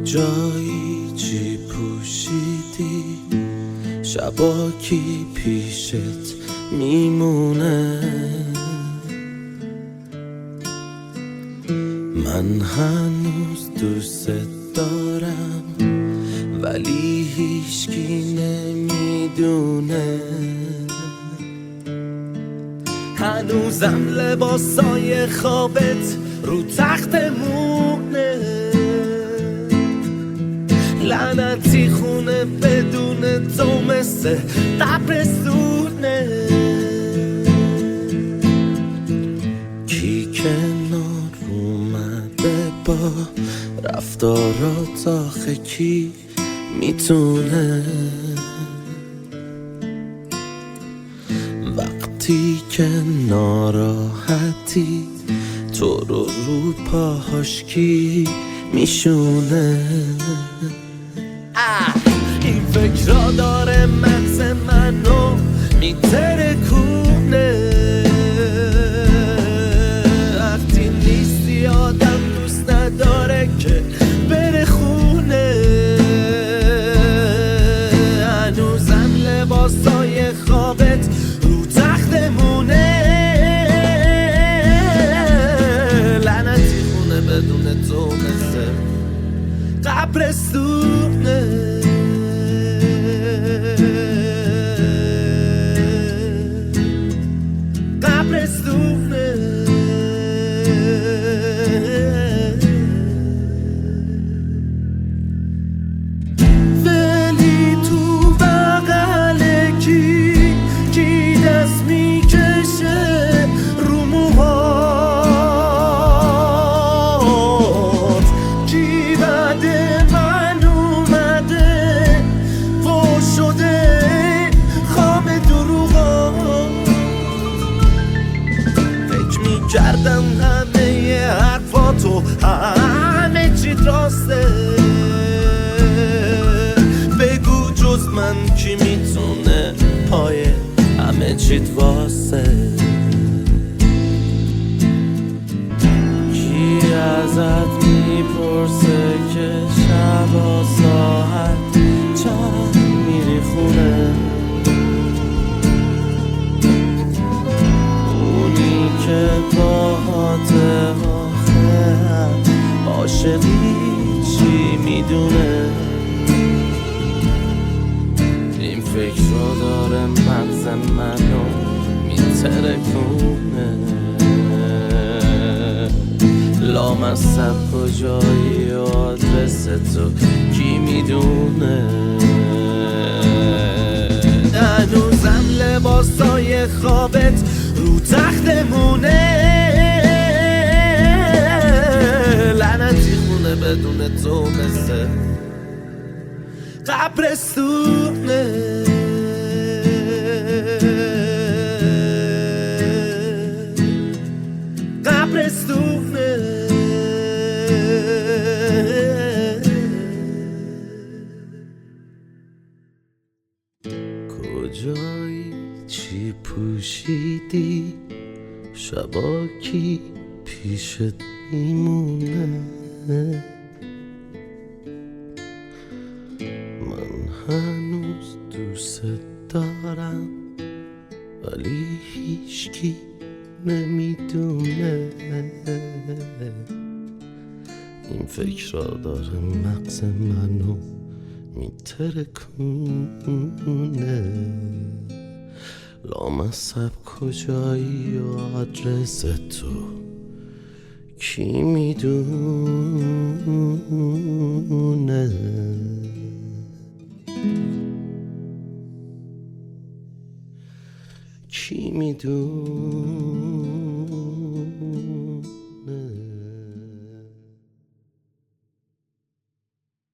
کجایی چی پوشیدی شبا کی پیشت میمونه من هنوز دوست دارم ولی هیچکی نمیدونه هنوزم لباسای خوابت رو تختمونه لعنتی خونه بدون تو مثل قبرستونه کی کنار اومده با رفتارات آخه کی میتونه وقتی که ناراحتی تو رو پاهاش کی میشونه این فکرها داره مغز منو میترکونه وقتی نیستی آدم دوست نداره که بره خونه هنوزم لباسای خوابت رو تختمونه لعنتی خونه بدون تو مثل قبرستونه ولی تو بغل کی دست میکشه رو موهات کی بعد من اومده فوش شده خواب دروغات فکر میکردم همه حرفاتو همه چی راسته بگو جز من کی میتونه پای همه چیت واسه کی ازت میپرسه که شبا ساعت چند میری خونه اونی که باهات آخر عاشقی چی میدونه این فکر رو داره مغز منو میترکونه لامصب کجایی و آدرس تو کی میدونه هنوزم لباسای خوابت رو تختمونه لعنتی خونه بدون تو مثل قبرستونه قبرستونه کجایی چی پوشیدی شبا کی پیشت میمونه من هنوز دوست دارم ولی هیچکی نمیدونه این فکر را داره مغز منو میترکونه لامصب کجایی و آدرس تو کی میدونه کی میدونه